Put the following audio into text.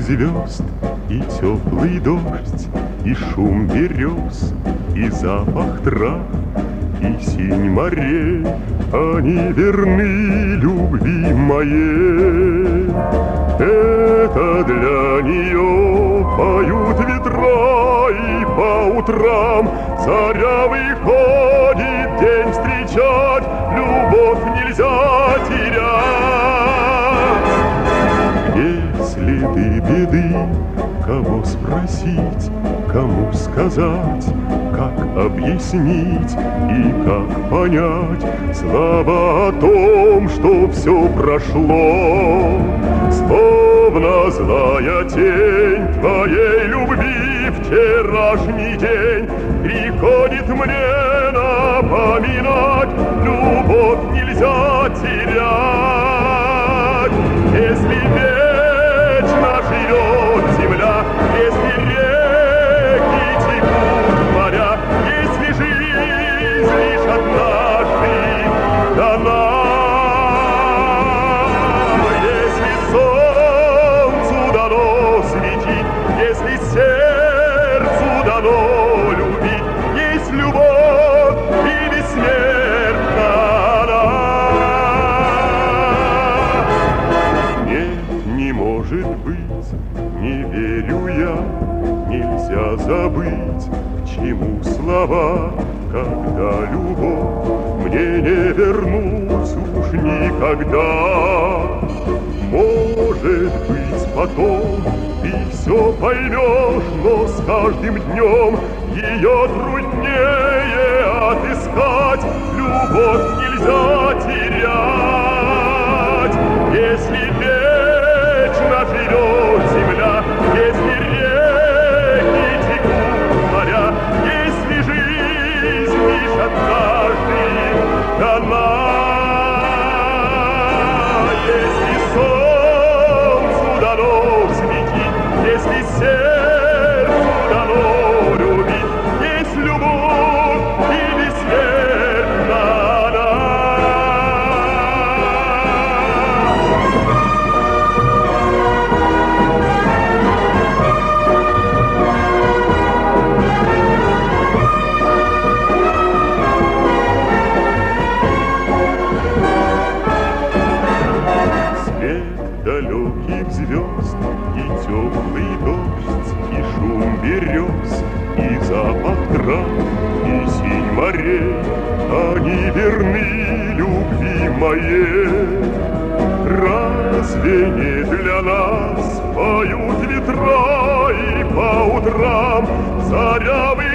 звезд, и теплый дождь, и шум берез, и запах трав, и синь морей, они верны любви моей. Это для нее поют ветра, и по утрам заря выходит день встречать, любовь нельзя терять. Где следы беды, кого спросить, кому сказать, как объяснить и как понять слова о том, что все прошло. Словно злая тень твоей любви вчерашний день приходит мне напоминать, любовь нельзя терять. Если вечно живет земля, если реки текут моря, если жизнь лишь однажды дана, если солнцу дано светить, если сердцу дано любить, есть любовь и бессмертна она. Нет, не может быть, не верю я, нельзя забыть, к чему слова, когда любовь мне не вернуть уж никогда. Может быть, потом ты все поймешь, но с каждым днем ее труднее отыскать, любовь нельзя терять. Если вечно живет земля, если реки текут моря, если жизнь лишь однажды дана, если солнцу дано светить, если сердцу дано любить, есть любовь и бессмертна она. Далеких звезд, и теплый дождь, и шум берез, и запах трав, и синь морей, они верны любви моей. Разве не для нас поют ветра, и по утрам заря